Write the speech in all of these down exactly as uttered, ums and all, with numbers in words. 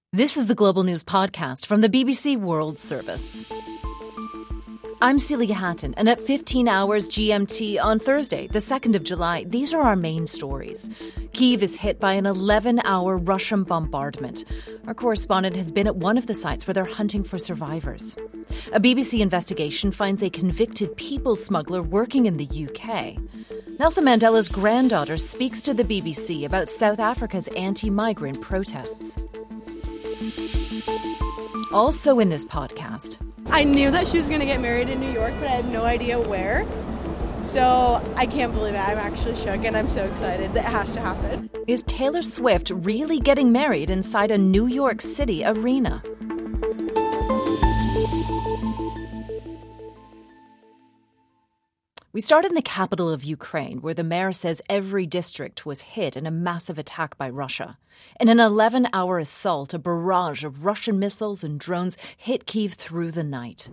This is the Global News Podcast from the B B C World Service. I'm Celia Hatton, and at fifteen hours G M T on Thursday, the second of July, these are our main stories. Kyiv is hit by an eleven-hour Russian bombardment. Our correspondent has been at one of the sites where they're hunting for survivors. A B B C investigation finds a convicted people smuggler working in the U K. Nelson Mandela's granddaughter speaks to the B B C about South Africa's anti-migrant protests. Also in this podcast, I knew that she was going to get married in New York, but I had no idea where. So I can't believe it. I'm actually shook and I'm so excited. It has to happen. Is Taylor Swift really getting married inside a New York City arena? We start in the capital of Ukraine, where the mayor says every district was hit in a massive attack by Russia. In an eleven-hour assault, a barrage of Russian missiles and drones hit Kyiv through the night.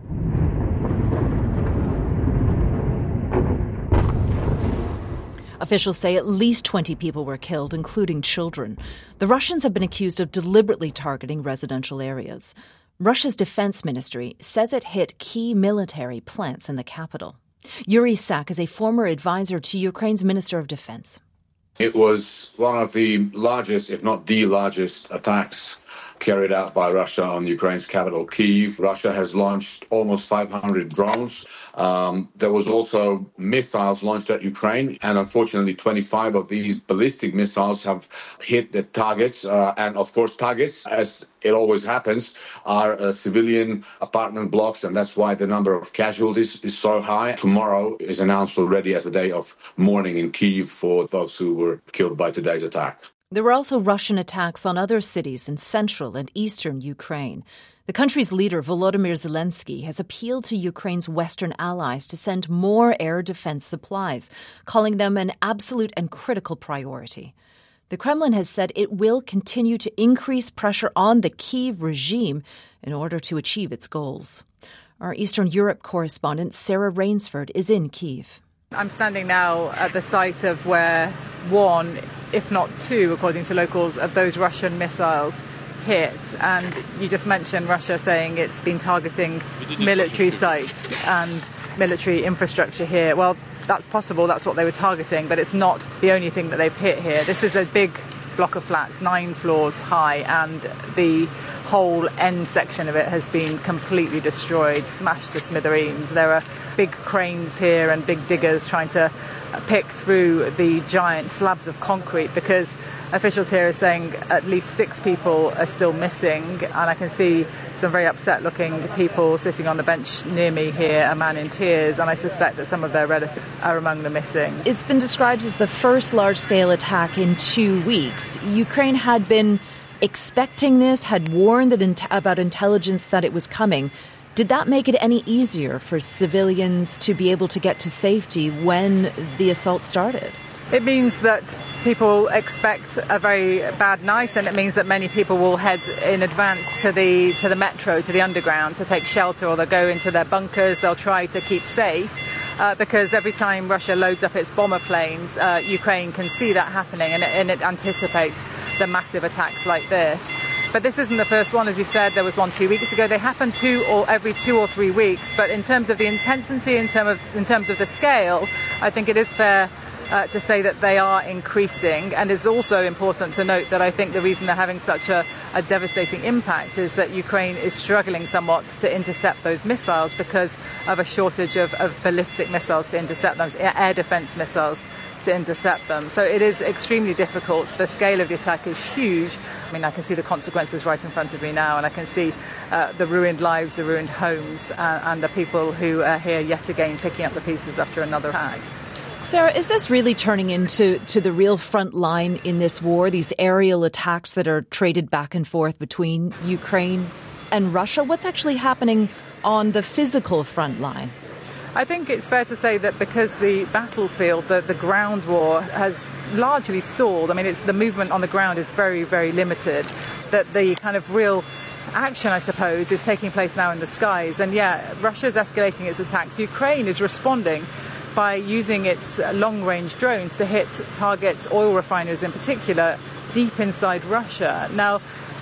Officials say at least twenty people were killed, including children. The Russians have been accused of deliberately targeting residential areas. Russia's defense ministry says it hit key military plants in the capital. Yuri Sak is a former advisor to Ukraine's Minister of Defense. It was one of the largest, if not the largest, attacks carried out by Russia on Ukraine's capital, Kyiv. Russia has launched almost five hundred drones. Um, there was also missiles launched at Ukraine, and unfortunately twenty-five of these ballistic missiles have hit the targets. Uh, and of course, targets, as it always happens, are uh, civilian apartment blocks, and that's why the number of casualties is so high. Tomorrow is announced already as a day of mourning in Kyiv for those who were killed by today's attack. There were also Russian attacks on other cities in central and eastern Ukraine. The country's leader, Volodymyr Zelensky, has appealed to Ukraine's Western allies to send more air defense supplies, calling them an absolute and critical priority. The Kremlin has said it will continue to increase pressure on the Kyiv regime in order to achieve its goals. Our Eastern Europe correspondent, Sarah Rainsford, is in Kyiv. I'm standing now at the site of where one, if not two, according to locals, of those Russian missiles hit. And you just mentioned Russia saying it's been targeting military sites and military infrastructure here. Well, that's possible, that's what they were targeting, but it's not the only thing that they've hit here. This is a big block of flats, nine floors high, and the whole end section of it has been completely destroyed, smashed to smithereens. There are big cranes here and big diggers trying to pick through the giant slabs of concrete, because officials here are saying at least six people are still missing, and I can see some very upset looking people sitting on the bench near me here, a man in tears, and I suspect that some of their relatives are among the missing. It's been described as the first large-scale attack in two weeks. Ukraine had been expecting this, had warned that in- about intelligence that it was coming. Did that make it any easier for civilians to be able to get to safety when the assault started? It means that people expect a very bad night, and it means that many people will head in advance to the to the metro, to the underground, to take shelter, or they'll go into their bunkers. They'll try to keep safe. Uh, because every time Russia loads up its bomber planes, uh, Ukraine can see that happening, and it, and it anticipates the massive attacks like this. But this isn't the first one, as you said. There was one two weeks ago. They happen two or every two or three weeks. But in terms of the intensity, in terms of in terms of the scale, I think it is fair Uh, to say that they are increasing. And it's also important to note that I think the reason they're having such a, a devastating impact is that Ukraine is struggling somewhat to intercept those missiles because of a shortage of, of ballistic missiles to intercept them, air defense missiles to intercept them. So it is extremely difficult. The scale of the attack is huge. I mean, I can see the consequences right in front of me now, and I can see uh, the ruined lives, the ruined homes, uh, and the people who are here yet again picking up the pieces after another attack. Sarah, is this really turning into to the real front line in this war, these aerial attacks that are traded back and forth between Ukraine and Russia? What's actually happening on the physical front line? I think it's fair to say that because the battlefield, the, the ground war, has largely stalled. I mean, it's, the movement on the ground is very, very limited, that the kind of real action, I suppose, is taking place now in the skies. And yeah, Russia's escalating its attacks. Ukraine is responding by using its long-range drones to hit targets, oil refineries in particular, deep inside Russia. Now,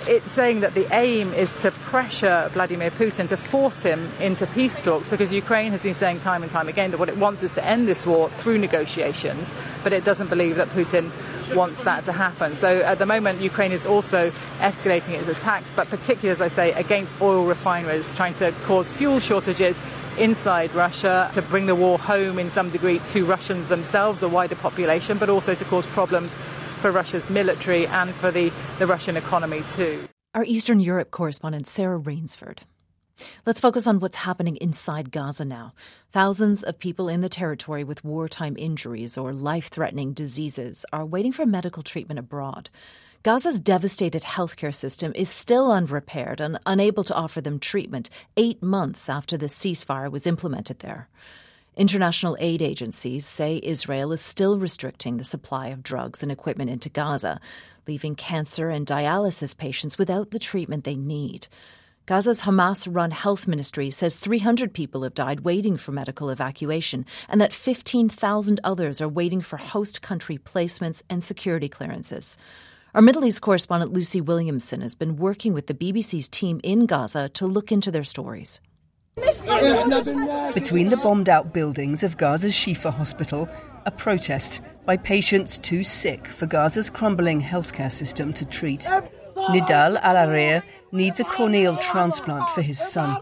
it's saying that the aim is to pressure Vladimir Putin, to force him into peace talks, because Ukraine has been saying time and time again that what it wants is to end this war through negotiations, but it doesn't believe that Putin wants that to happen. So at the moment, Ukraine is also escalating its attacks, but particularly, as I say, against oil refineries, trying to cause fuel shortages inside Russia, to bring the war home in some degree to Russians themselves, the wider population, but also to cause problems for Russia's military and for the, the Russian economy too. Our Eastern Europe correspondent Sarah Rainsford. Let's focus on what's happening inside Gaza now. Thousands of people in the territory with wartime injuries or life-threatening diseases are waiting for medical treatment abroad. Gaza's devastated healthcare system is still unrepaired and unable to offer them treatment eight months after the ceasefire was implemented there. International aid agencies say Israel is still restricting the supply of drugs and equipment into Gaza, leaving cancer and dialysis patients without the treatment they need. Gaza's Hamas-run health ministry says three hundred people have died waiting for medical evacuation and that fifteen thousand others are waiting for host country placements and security clearances. Our Middle East correspondent Lucy Williamson has been working with the B B C's team in Gaza to look into their stories. Between the bombed-out buildings of Gaza's Shifa hospital, a protest by patients too sick for Gaza's crumbling healthcare system to treat. Nidal Al-Arir needs a corneal transplant for his son.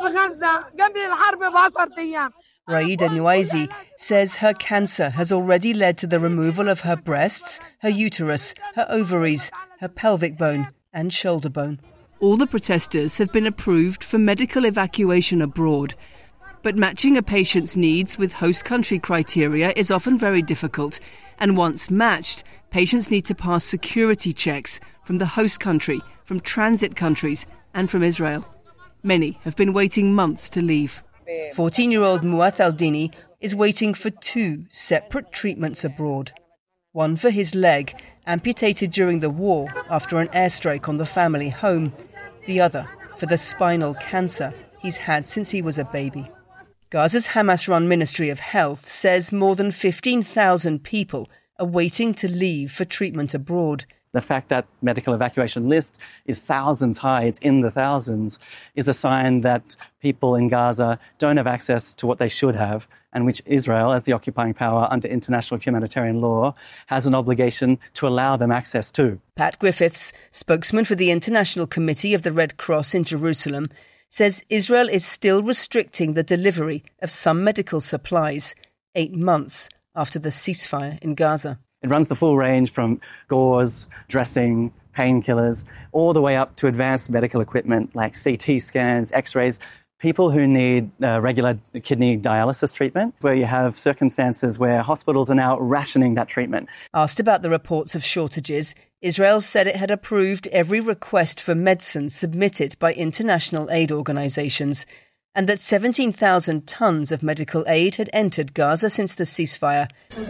Raida Nuaizi says her cancer has already led to the removal of her breasts, her uterus, her ovaries, her pelvic bone and shoulder bone. All the protesters have been approved for medical evacuation abroad. But matching a patient's needs with host country criteria is often very difficult. And once matched, patients need to pass security checks from the host country, from transit countries and from Israel. Many have been waiting months to leave. fourteen-year-old Muath Al-Dini is waiting for two separate treatments abroad. One for his leg, amputated during the war after an airstrike on the family home. The other for the spinal cancer he's had since he was a baby. Gaza's Hamas-run Ministry of Health says more than fifteen thousand people are waiting to leave for treatment abroad. The fact that medical evacuation list is thousands high, it's in the thousands, is a sign that people in Gaza don't have access to what they should have, and which Israel, as the occupying power under international humanitarian law, has an obligation to allow them access to. Pat Griffiths, spokesman for the International Committee of the Red Cross in Jerusalem, says Israel is still restricting the delivery of some medical supplies eight months after the ceasefire in Gaza. It runs the full range from gauze, dressing, painkillers, all the way up to advanced medical equipment like C T scans, X-rays, people who need uh, regular kidney dialysis treatment, where you have circumstances where hospitals are now rationing that treatment. Asked about the reports of shortages, Israel said it had approved every request for medicine submitted by international aid organisations and that seventeen thousand tonnes of medical aid had entered Gaza since the ceasefire.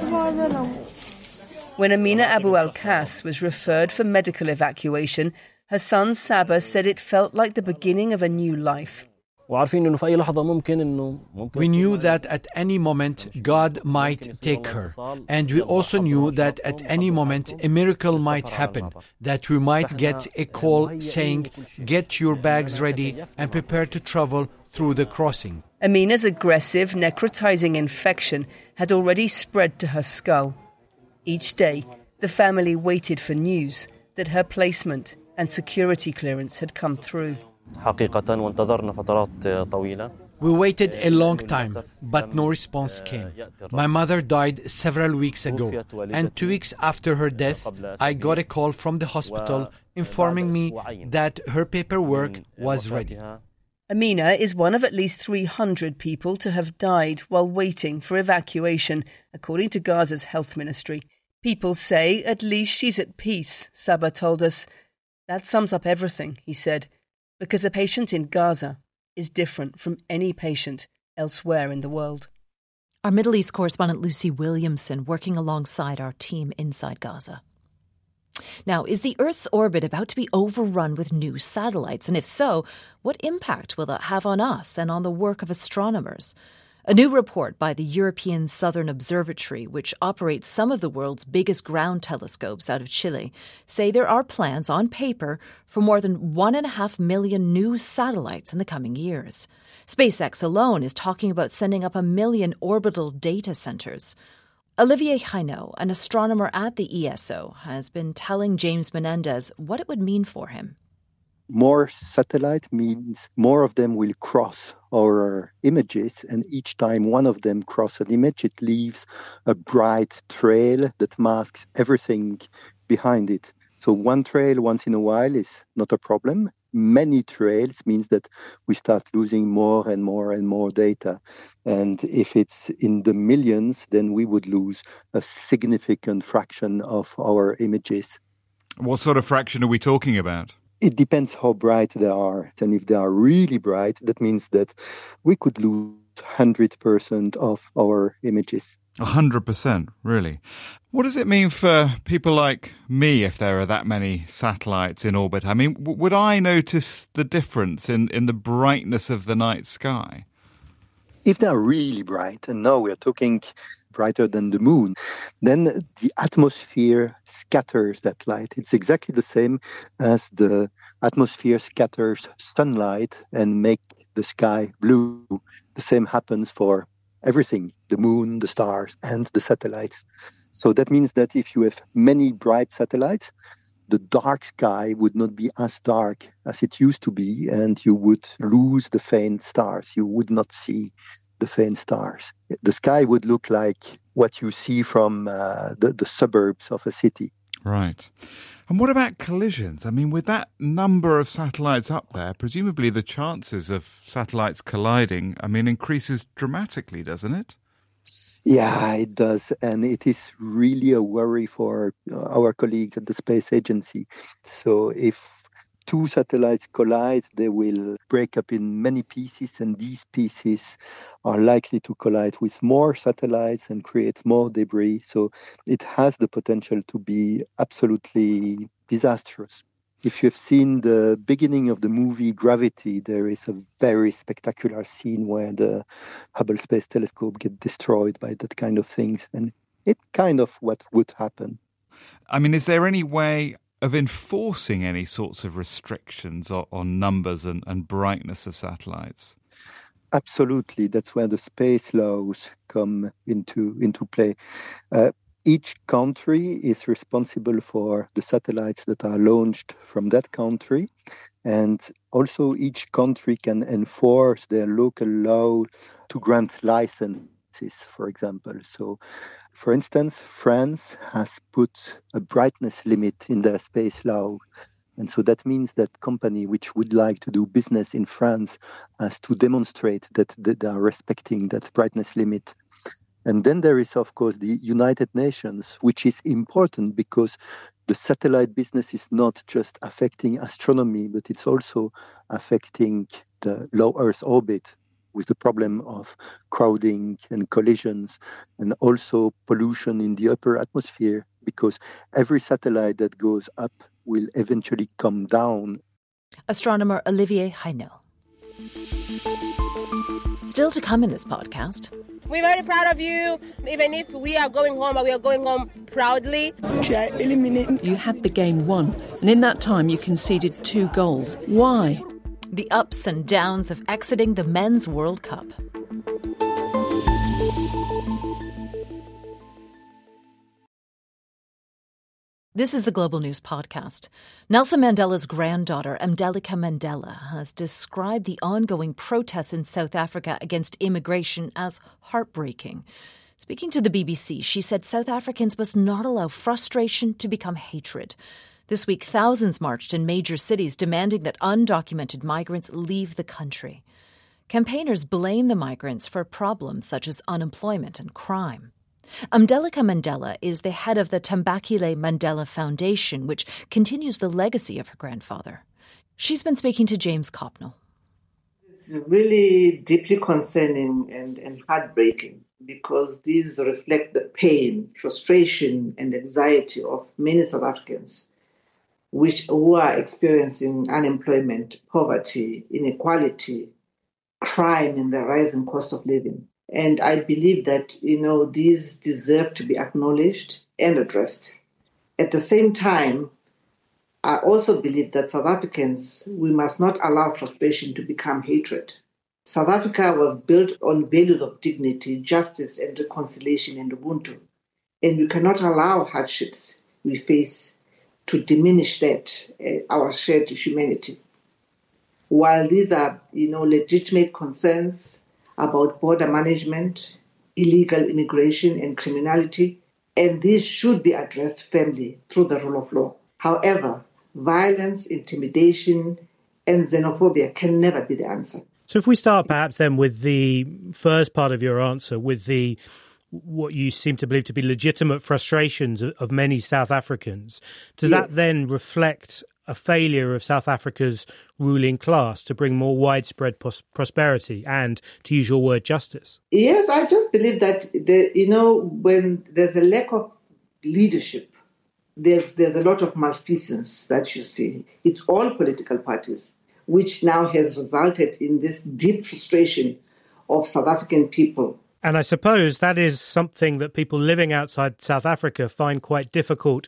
When Amina Abu Al-Kas was referred for medical evacuation, her son Saba said it felt like the beginning of a new life. We knew that at any moment God might take her. And we also knew that at any moment a miracle might happen, that we might get a call saying, "Get your bags ready and prepare to travel through the crossing." Amina's aggressive, necrotizing infection had already spread to her skull. Each day, the family waited for news that her placement and security clearance had come through. We waited a long time, but no response came. My mother died several weeks ago, and two weeks after her death, I got a call from the hospital informing me that her paperwork was ready. Amina is one of at least three hundred people to have died while waiting for evacuation, according to Gaza's health ministry. People say at least she's at peace, Saba told us. That sums up everything, he said, because a patient in Gaza is different from any patient elsewhere in the world. Our Middle East correspondent Lucy Williamson working alongside our team inside Gaza. Now, is the Earth's orbit about to be overrun with new satellites? And if so, what impact will that have on us and on the work of astronomers? A new report by the European Southern Observatory, which operates some of the world's biggest ground telescopes out of Chile, say there are plans on paper for more than one and a half million new satellites in the coming years. SpaceX alone is talking about sending up a million orbital data centers. Olivier Hainaut, an astronomer at the E S O, has been telling James Menendez what it would mean for him. More satellite means more of them will cross our images, and each time one of them cross an image, it leaves a bright trail that masks everything behind it. So one trail once in a while is not a problem. Many trails means that we start losing more and more and more data. And if it's in the millions, then we would lose a significant fraction of our images. What sort of fraction are we talking about? It depends how bright they are. And if they are really bright, that means that we could lose one hundred percent of our images. one hundred percent, really? What does it mean for people like me if there are that many satellites in orbit? I mean, w- would I notice the difference in, in the brightness of the night sky? If they're really bright, and now we're talking brighter than the moon, then the atmosphere scatters that light. It's exactly the same as the atmosphere scatters sunlight and make the sky blue. The same happens for everything, the moon, the stars, and the satellites. So that means that if you have many bright satellites, the dark sky would not be as dark as it used to be, and you would lose the faint stars. You would not see the faint stars. The sky would look like what you see from uh, the, the suburbs of a city. Right. And what about collisions? I mean, with that number of satellites up there, presumably the chances of satellites colliding, I mean, increases dramatically, doesn't it? Yeah, it does. And it is really a worry for our colleagues at the Space Agency. So if two satellites collide, they will break up in many pieces, and these pieces are likely to collide with more satellites and create more debris. So it has the potential to be absolutely disastrous. If you've seen the beginning of the movie Gravity, there is a very spectacular scene where the Hubble Space Telescope gets destroyed by that kind of things. And it's kind of what would happen. I mean, is there any way of enforcing any sorts of restrictions on, on numbers and, and brightness of satellites? Absolutely. That's where the space laws come into, into play. Uh, Each country is responsible for the satellites that are launched from that country. And also each country can enforce their local law to grant licenses, for example. So, for instance, France has put a brightness limit in their space law. And so that means that company which would like to do business in France has to demonstrate that they are respecting that brightness limit. And then there is, of course, the United Nations, which is important because the satellite business is not just affecting astronomy, but it's also affecting the low Earth orbit with the problem of crowding and collisions, and also pollution in the upper atmosphere, because every satellite that goes up will eventually come down. Astronomer Olivier Hainaut. Still to come in this podcast. We're very proud of you. Even if we are going home, but we are going home proudly. You had the game won, and in that time you conceded two goals. Why? The ups and downs of exiting the Men's World Cup. This is the Global News Podcast. Nelson Mandela's granddaughter, Mdleka Mandela, has described the ongoing protests in South Africa against immigration as heartbreaking. Speaking to the B B C, she said South Africans must not allow frustration to become hatred. This week, thousands marched in major cities demanding that undocumented migrants leave the country. Campaigners blame the migrants for problems such as unemployment and crime. Mdleka Mandela is the head of the Thembekile Mandela Foundation, which continues the legacy of her grandfather. She's been speaking to James Copnell. It's really deeply concerning and, and heartbreaking because these reflect the pain, frustration, and anxiety of many South Africans which who are experiencing unemployment, poverty, inequality, crime, and the rising cost of living. And I believe that, you know, these deserve to be acknowledged and addressed. At the same time, I also believe that South Africans, we must not allow frustration to become hatred. South Africa was built on values of dignity, justice, and reconciliation and Ubuntu. And we cannot allow hardships we face to diminish that, uh, our shared humanity. While these are, you know, legitimate concerns about border management, illegal immigration, and criminality, and these should be addressed firmly through the rule of law. However, violence, intimidation, and xenophobia can never be the answer. So if we start perhaps then with the first part of your answer, with the what you seem to believe to be legitimate frustrations of, of many South Africans, does yes. that then reflect a failure of South Africa's ruling class to bring more widespread pos- prosperity and, to use your word, justice? Yes, I just believe that, the, you know, when there's a lack of leadership, there's there's a lot of malfeasance that you see. It's all political parties, which now has resulted in this deep frustration of South African people. And I suppose that is something that people living outside South Africa find quite difficult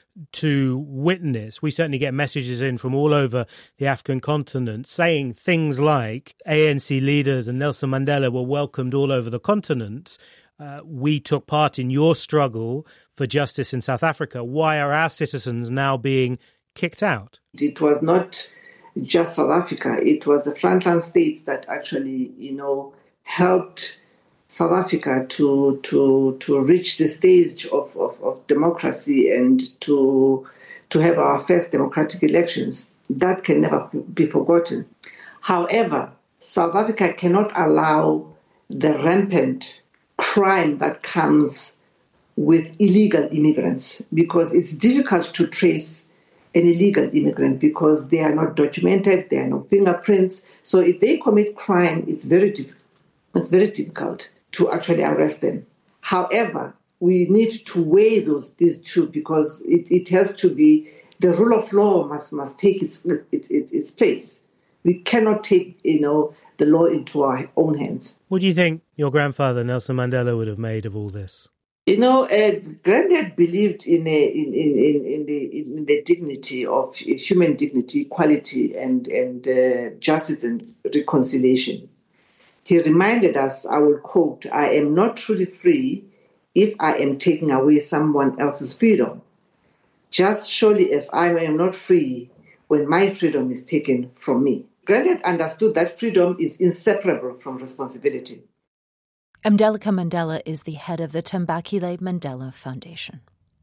to witness. We certainly get messages in from all over the African continent saying things like A N C leaders and Nelson Mandela were welcomed all over the continent. Uh, we took part in your struggle for justice in South Africa. Why are our citizens now being kicked out? It was not just South Africa. It was the frontline states that actually, you know, helped South Africa to to to reach the stage of, of, of democracy and to to have our first democratic elections. That can never be forgotten. However, South Africa cannot allow the rampant crime that comes with illegal immigrants, because it's difficult to trace an illegal immigrant because they are not documented, there are no fingerprints. So if they commit crime, it's very difficult. It's very difficult to actually arrest them. However, we need to weigh those these two, because it, it has to be, the rule of law must must take its its its, its place. We cannot take, you know, the law into our own hands. What do you think your grandfather Nelson Mandela would have made of all this? You know, uh, Granddad believed in a, in, in, in, in the in the dignity of human dignity, equality, and and uh, justice and reconciliation. He reminded us, I will quote, "I am not truly free if I am taking away someone else's freedom, just surely as I am not free when my freedom is taken from me." Granddad understood that freedom is inseparable from responsibility. Mdeleka Mandela is the head of the Thembekile Mandela Foundation.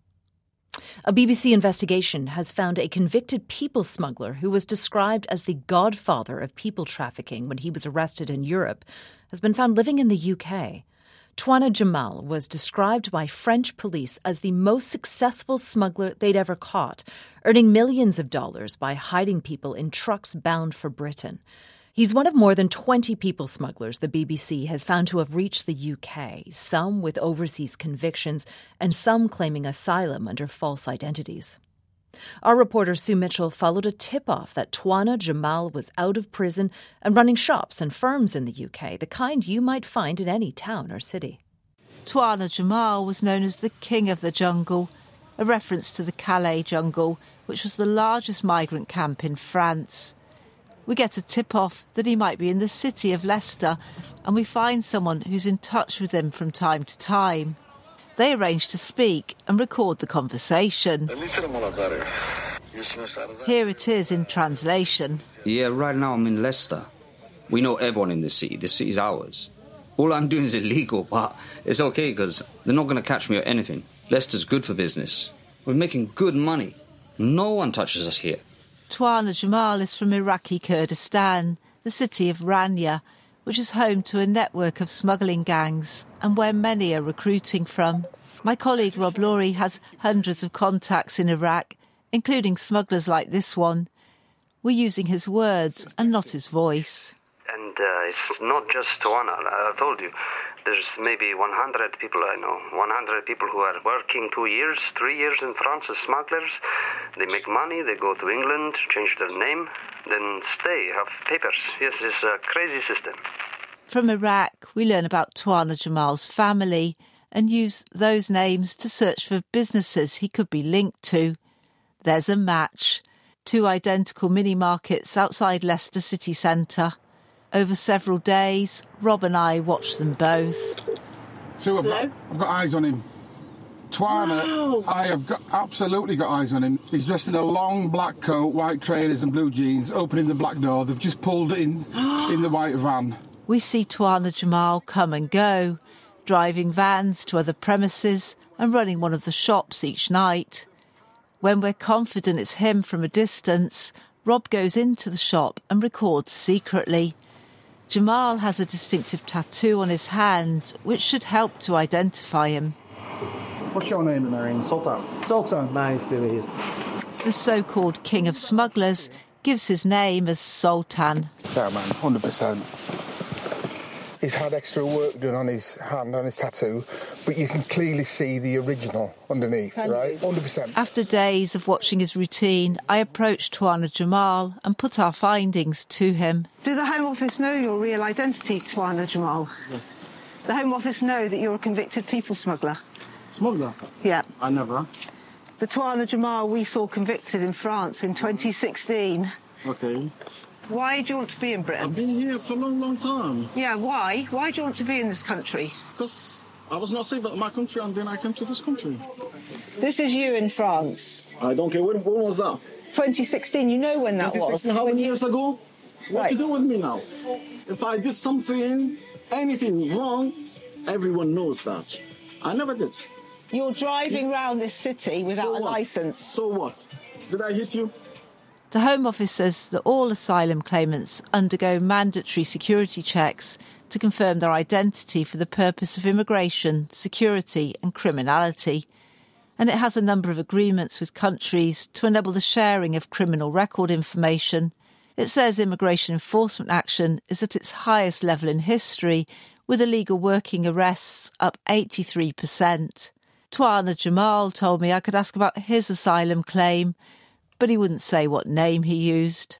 A B B C investigation has found a convicted people smuggler who was described as the godfather of people trafficking when he was arrested in Europe has been found living in the U K. Twana Jamal was described by French police as the most successful smuggler they'd ever caught, earning millions of dollars by hiding people in trucks bound for Britain. He's one of more than twenty people smugglers the B B C has found to have reached the U K, some with overseas convictions and some claiming asylum under false identities. Our reporter Sue Mitchell followed a tip-off that Twana Jamal was out of prison and running shops and firms in the U K, the kind you might find in any town or city. Twana Jamal was known as the King of the Jungle, a reference to the Calais jungle, which was the largest migrant camp in France. We get a tip-off that he might be in the city of Leicester, and we find someone who's in touch with him from time to time. They arrange to speak and record the conversation. Here it is in translation. Yeah, right now I'm in Leicester. We know everyone in the city. The city's ours. All I'm doing is illegal, but it's okay because they're not going to catch me or anything. Leicester's good for business. We're making good money. No one touches us here. Twana Jamal is from Iraqi Kurdistan, the city of Rania, which is home to a network of smuggling gangs and where many are recruiting from. My colleague Rob Laurie has hundreds of contacts in Iraq, including smugglers like this one. We're using his words and not his voice. And uh, it's not just Twana, I told you. There's maybe one hundred people I know, one hundred people who are working two years, three years in France as smugglers. They make money, they go to England, change their name, then stay, have papers. Yes, it's a crazy system. From Iraq, we learn about Tuana Jamal's family and use those names to search for businesses he could be linked to. There's a match. Two identical mini-markets outside Leicester city centre. Over several days, Rob and I watched them both. So I've got, I've got eyes on him. Tuana, wow. I have got, absolutely got eyes on him. He's dressed in a long black coat, white trainers and blue jeans, opening the black door. They've just pulled in in the white van. We see Tuana Jamal come and go, driving vans to other premises and running one of the shops each night. When we're confident it's him from a distance, Rob goes into the shop and records secretly. Jamal has a distinctive tattoo on his hand, which should help to identify him. What's your name, Marion? Sultan. Sultan. Nice to meet you. The so-called king of smugglers gives his name as Sultan. Sorry, man, one hundred percent. He's had extra work done on his hand, on his tattoo, but you can clearly see the original underneath, can right? one hundred percent. After days of watching his routine, I approached Tuana Jamal and put our findings to him. Do the Home Office know your real identity, Tuana Jamal? Yes. The Home Office know that you're a convicted people smuggler? Smuggler? Yeah. I never. The Tuana Jamal we saw convicted in France in twenty sixteen. Okay. Why do you want to be in Britain? I've been here for a long, long time. Yeah, why? Why do you want to be in this country? Because I was not safe at my country and then I came to this country. This is you in France. I don't care. When, when was that? twenty sixteen. You know when that was. How many years ago? What right. to do with me now? If I did something, anything wrong, everyone knows that. I never did. You're driving around this city without so a what? licence. So what? Did I hit you? The Home Office says that all asylum claimants undergo mandatory security checks to confirm their identity for the purpose of immigration, security and criminality. And it has a number of agreements with countries to enable the sharing of criminal record information. It says immigration enforcement action is at its highest level in history, with illegal working arrests up eighty-three percent. Tuana Jamal told me I could ask about his asylum claim, but he wouldn't say what name he used.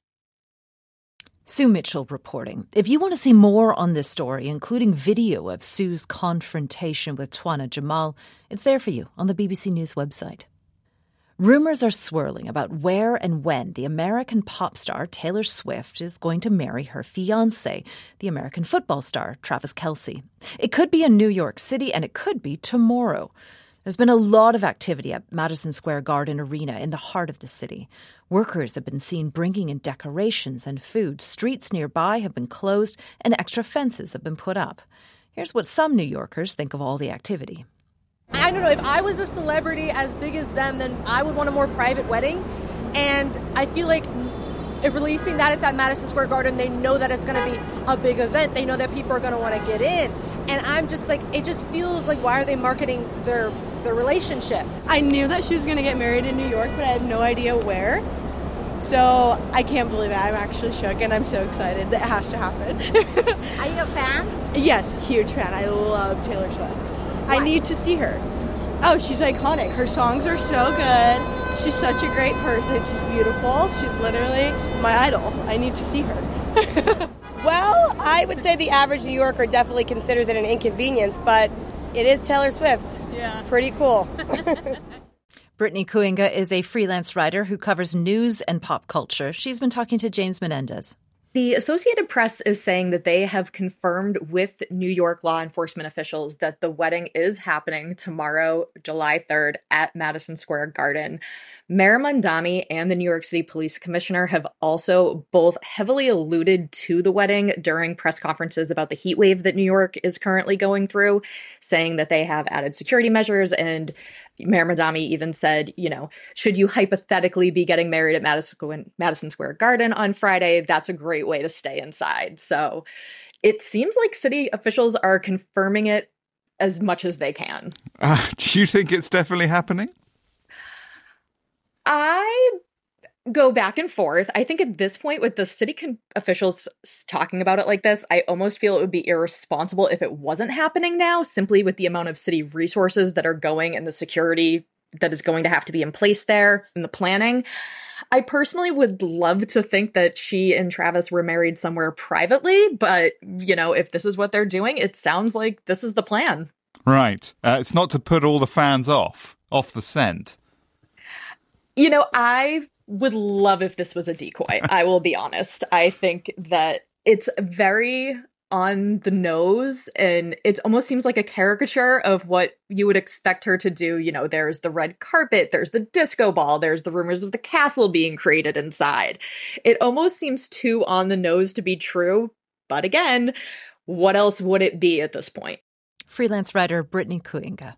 Sue Mitchell reporting. If you want to see more on this story, including video of Sue's confrontation with Tuana Jamal, it's there for you on the B B C News website. Rumours are swirling about where and when the American pop star Taylor Swift is going to marry her fiancé, the American football star Travis Kelce. It could be in New York City and it could be tomorrow. There's been a lot of activity at Madison Square Garden Arena in the heart of the city. Workers have been seen bringing in decorations and food. Streets nearby have been closed and extra fences have been put up. Here's what some New Yorkers think of all the activity. I don't know, if I was a celebrity as big as them, then I would want a more private wedding. And I feel like if releasing that it's at Madison Square Garden, they know that it's going to be a big event. They know that people are going to want to get in. And I'm just like, it just feels like, why are they marketing their their relationship? I knew that she was going to get married in New York, but I had no idea where. So I can't believe it. I'm actually shook and I'm so excited that it has to happen. Are you a fan? Yes, huge fan. I love Taylor Swift. Why? I need to see her. Oh, she's iconic. Her songs are so good. She's such a great person. She's beautiful. She's literally my idol. I need to see her. Well, I would say the average New Yorker definitely considers it an inconvenience, but it is Taylor Swift. Yeah. It's pretty cool. Brittany Kuinga is a freelance writer who covers news and pop culture. She's been talking to James Menendez. The Associated Press is saying that they have confirmed with New York law enforcement officials that the wedding is happening tomorrow, July third, at Madison Square Garden. Mayor Mamdani and the New York City Police Commissioner have also both heavily alluded to the wedding during press conferences about the heat wave that New York is currently going through, saying that they have added security measures. And Mayor Mamdani even said, you know, should you hypothetically be getting married at Madison, Madison Square Garden on Friday, that's a great way to stay inside. So it seems like city officials are confirming it as much as they can. Uh, do you think it's definitely happening? I go back and forth. I think at this point, with the city con- officials talking about it like this, I almost feel it would be irresponsible if it wasn't happening now, simply with the amount of city resources that are going and the security that is going to have to be in place there and the planning. I personally would love to think that she and Travis were married somewhere privately, but, you know, if this is what they're doing, it sounds like this is the plan. Right. Uh, it's not to put all the fans off, off the scent. You know, I would love if this was a decoy. I will be honest. I think that it's very on the nose, and it almost seems like a caricature of what you would expect her to do. You know, there's the red carpet, there's the disco ball, there's the rumors of the castle being created inside. It almost seems too on the nose to be true. But again, what else would it be at this point? Freelance writer Brittany Kuinga.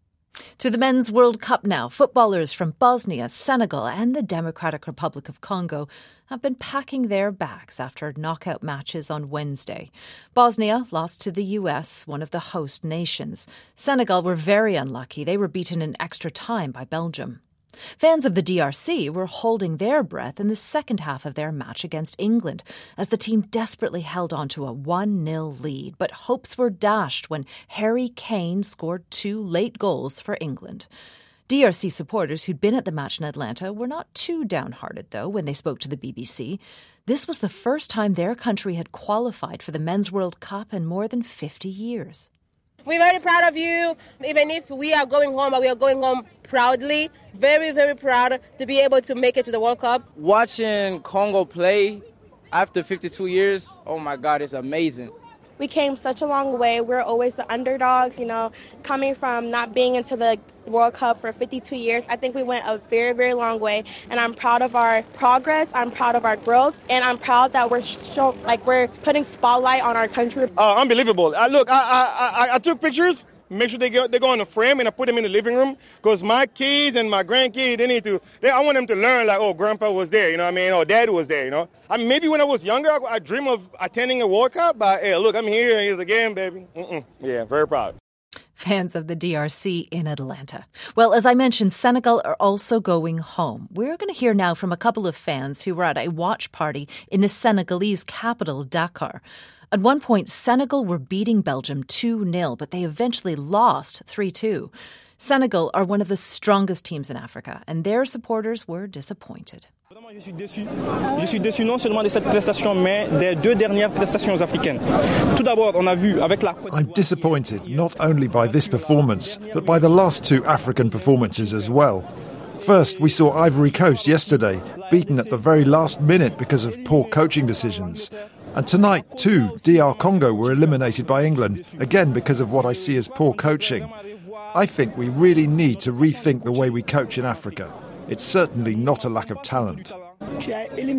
To the Men's World Cup now, footballers from Bosnia, Senegal and the Democratic Republic of Congo have been packing their bags after knockout matches on Wednesday. Bosnia lost to the U S, one of the host nations. Senegal were very unlucky. They were beaten in extra time by Belgium. Fans of the D R C were holding their breath in the second half of their match against England as the team desperately held on to a one nil lead. But hopes were dashed when Harry Kane scored two late goals for England. D R C supporters who'd been at the match in Atlanta were not too downhearted, though, when they spoke to the B B C. This was the first time their country had qualified for the Men's World Cup in more than fifty years. We're very proud of you. Even if we are going home, but we are going home proudly. Very, very proud to be able to make it to the World Cup. Watching Congo play after fifty-two years, oh my God, it's amazing. We came such a long way. We're always the underdogs, you know, coming from not being into the World Cup for fifty-two years. I think we went a very, very long way, and I'm proud of our progress. I'm proud of our growth, and I'm proud that we're show, like we're putting spotlight on our country. Uh, unbelievable! I, look, I, I I I took pictures. Make sure they go they go in the frame, and I put them in the living room because my kids and my grandkids, they need to. They, I want them to learn like, oh, Grandpa was there, you know what I mean? Or Dad was there, you know. I mean, maybe when I was younger, I, I dream of attending a World Cup, but hey, look, I'm here. Here's again, baby. Mm-mm. Yeah, very proud. Fans of the D R C in Atlanta. Well, as I mentioned, Senegal are also going home. We're going to hear now from a couple of fans who were at a watch party in the Senegalese capital, Dakar. At one point, Senegal were beating Belgium two nil, but they eventually lost three two. Senegal are one of the strongest teams in Africa, and their supporters were disappointed. Je suis déçu. Je suis déçu non seulement de cette prestation, mais des deux dernières prestations africaines. Tout d'abord, on a vu avec la Côte d'Ivoire. I'm disappointed not only by this performance, but by the last two African performances as well. First, we saw Ivory Coast yesterday, beaten at the very last minute because of poor coaching decisions. And tonight, too, D R Congo were eliminated by England, again because of what I see as poor coaching. I think we really need to rethink the way we coach in Africa. It's certainly not a lack of talent. You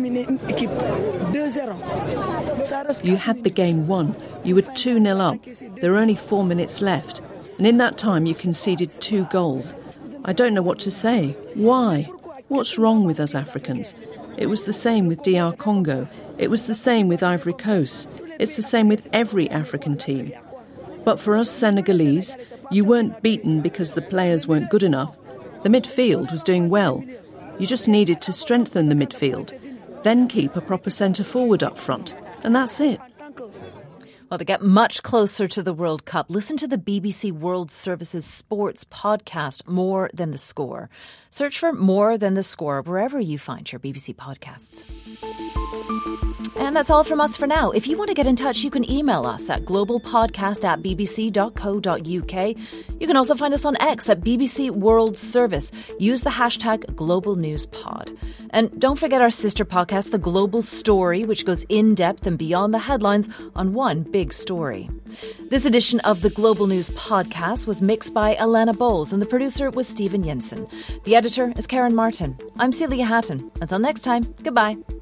had the game won. You were two nil up. There were only four minutes left. And in that time, you conceded two goals. I don't know what to say. Why? What's wrong with us Africans? It was the same with D R Congo. It was the same with Ivory Coast. It's the same with every African team. But for us Senegalese, you weren't beaten because the players weren't good enough. The midfield was doing well. You just needed to strengthen the midfield, then keep a proper centre-forward up front. And that's it. Well, to get much closer to the World Cup, listen to the B B C World Service's sports podcast, More Than the Score. Search for More Than the Score wherever you find your B B C podcasts. And that's all from us for now. If you want to get in touch, you can email us at globalpodcast at bbc.co.uk. You can also find us on X at B B C World Service. Use the hashtag GlobalNewsPod. And don't forget our sister podcast, The Global Story, which goes in-depth and beyond the headlines on one big story. This edition of the Global News Podcast was mixed by Alana Bowles, and the producer was Stephen Jensen. The editor is Karen Martin. I'm Celia Hatton. Until next time, goodbye.